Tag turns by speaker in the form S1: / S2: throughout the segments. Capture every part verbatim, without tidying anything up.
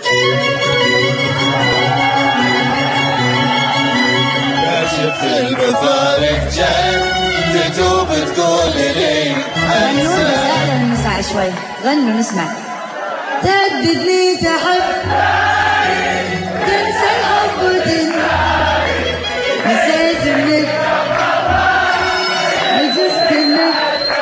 S1: كاشف المفارق جاي تتوب تقول لي
S2: غنوا بس اعلى نسمع شوي، غنوا نسمع. تهددني تحب تنسى الحب وتنسى، نسيت انك عجزت انك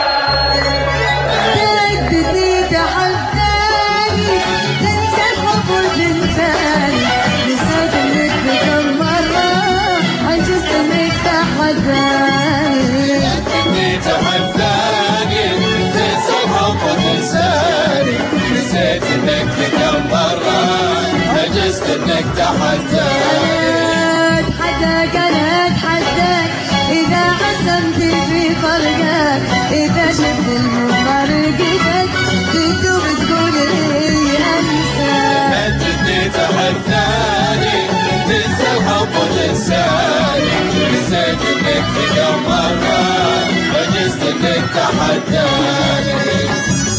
S2: تهددني تحب تاني تنسى الحب وتنساني، نسيت انك بكم مرة عجزت انك تحداني.
S1: تهددني تحب ثاني تنسى الحب وتنساني، نسيت انك بكم مرة عجزت انك تحداني.
S2: اتحداك انا اتحداك اذا عزمت في فرقك، اذا شفت المفارقتك تدوب تقول لي انساك.
S1: تهددني تحب ثاني تنسى الحب وتنساني، نسيت انك بكم مرة عجزت انك تحداني.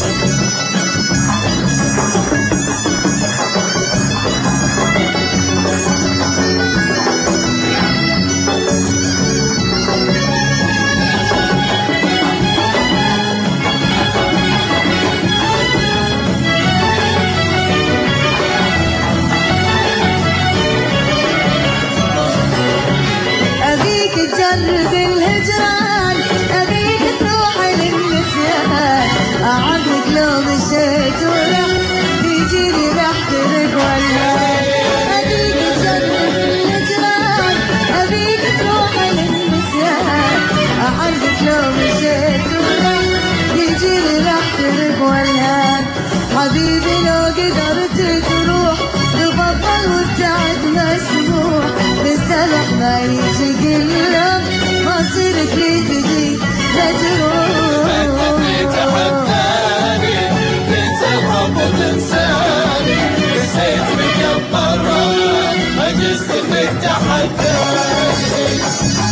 S2: جرب الهجران أبيك تروح للنسيان، أعدك لو مشيت ورحت بيجيني ريحتك والهان. أبيك تجرب الهجران أبيك تروح للنسيان، أعدك لو مشيت ورحت بيجيني ريحتك والهان. حبيبي لو قدرت تروح تفضل وابتعد مسموح، بالسلح ما يجي قلب مصيرك لي تجي لا تروح.
S1: تهددني تحب ثاني تنسى الحب وتنساني، نسيت بكم مرة عجزت انك تحداني.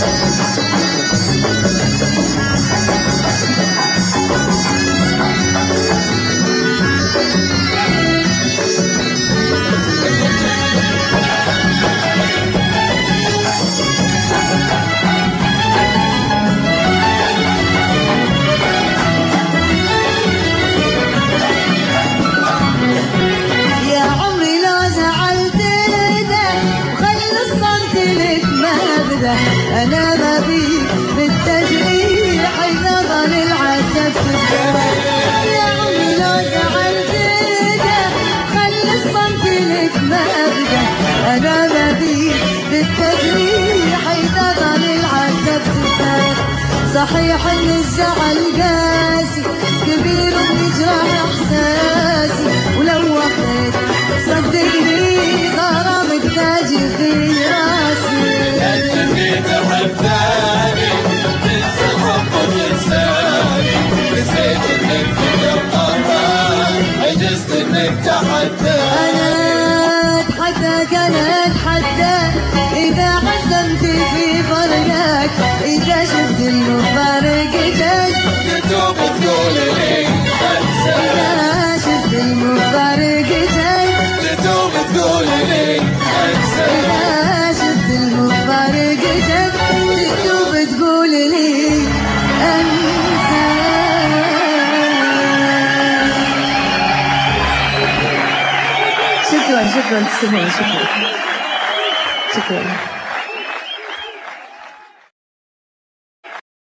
S2: أنا ما بيك بالتجريح إذا ظل العتب تتجرح. يا عمي لو زعلت ده خلي الصمت لك ما أبدا، أنا ما بيك بالتجريح إذا ظل العتب تتجرح. صحيح إن الزعل قاسي كبير وبيجرح إحساسي، ولو وقت صدقني غرامك تاجي في راسي.
S1: تهددني تحب ثاني تنسى الحب وتنساني، نسيت انك بكم مرة عجزت انك تحداني.
S2: أنا أتحداك أنا أتحداك إذا عزمت في فرقك، إذا شفت المفارقتك
S1: تتوب تقول لي انساك.
S2: إذا شفت المفارقتك
S1: تتوب تقول لي انساك.
S2: إذا شفت المفارقتك تتوب تقول لي أنساك. شكرا شكرا تستمعين، شكرا شكرا.